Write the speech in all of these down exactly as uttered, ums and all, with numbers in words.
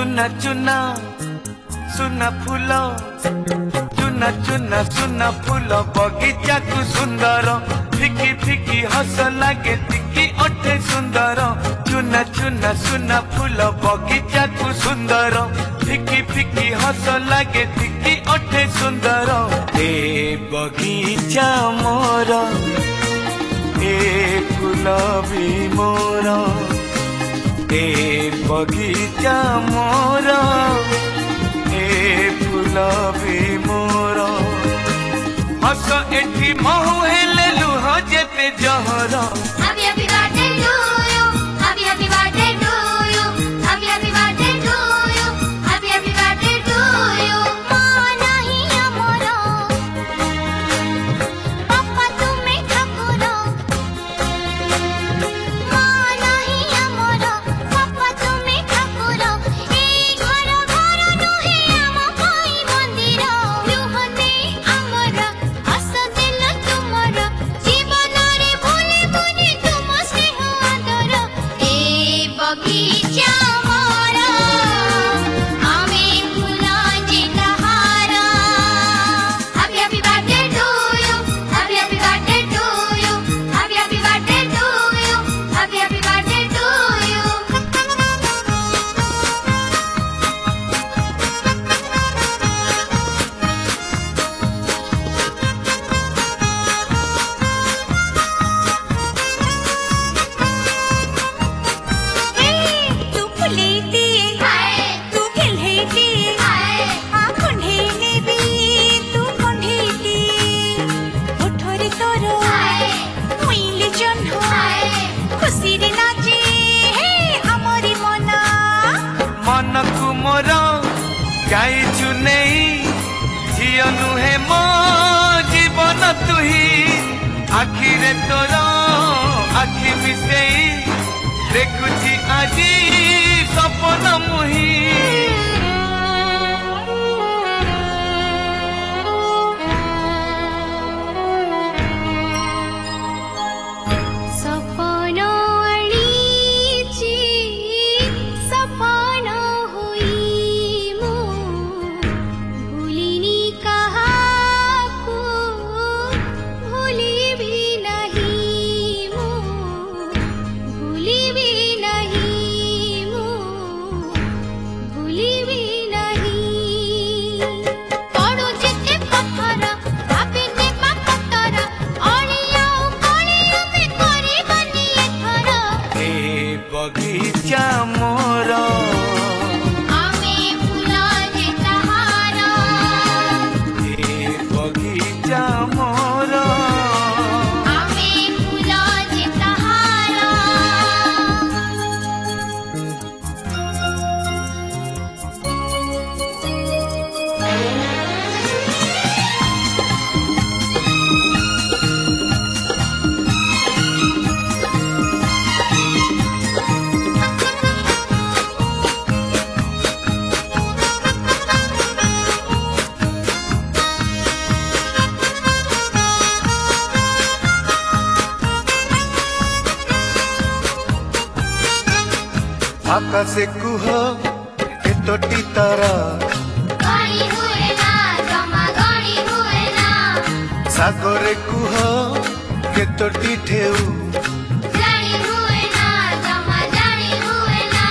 चुना चुना सुना फूल चुना चुना सुना फूल बगीचा को सुंदर फिकी फिकी हस लागे टिकी ओठे सुंदर चुना चुना सुना फूल बगीचा को सुंदर फिकी फिकी हस लागे टिकी ओठे सुंदर ए बगीचा मोर ए फूल भी मोर ए बगीचा मोर ए फूल भी मोर हस एठी महु हेले लुह जेते जहर Happy happy birthday to you. Happy happy birthday to you. Happy happy birthday to you. Happy happy birthday to you. माँ नहीं अमरो, पापा तुम्हें ठाकुरो। माँ नहीं अमरो, पापा तुम्हें ठाकुरो। ए घर घर नुहे आम पाई मंदिर। लुहते आमरा, हस दिल तुमरा। जीवन रे भूले भूले तुम स्नेह आदर। ए बगीचा मोरा, आमे फूला जेता हारा। Happy happy birthday to you. Happy happy birthday to you. Happy happy birthday to you. Happy happy birthday to you. तू फुले दिए तू खिले दिए आ कुंढेले भी तू कुंढेली उठरे तोर मुइले जन्ह खुशी रे नाचे हमरी मना मन को मोर गाइछु नहीं झियो नुहे मो जीवन तुही आखिरे तोर आखि मिसेई देखुची आजी सपन मुही सपन अळीची सपन होई मो भूलिनी काहाकू भूलिबी नहीं मो भूलिबी नहीं मो भूलिबी नहीं पड़ो जेते पत्थर भाबिने पाकतर अड़िया कलिया पे करे बनी एथर ए बगीचा मोर आमे फूला जेता हारा ए बगीचा मोर आमे फूला जेता हारा आकाशे कुह एतोटी तारा गणी हुए ना जमा गणी हुए ना सागरे कुह केतोटी ढेउ जानी हुए ना जमा जानी हुए ना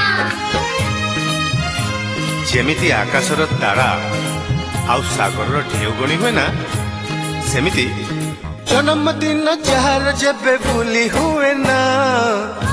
जेमिति आकाशर तारा आउ सागर ढेउ गणी हुए ना सेमिति जन्मदिन जार जेबे भूली हुए ना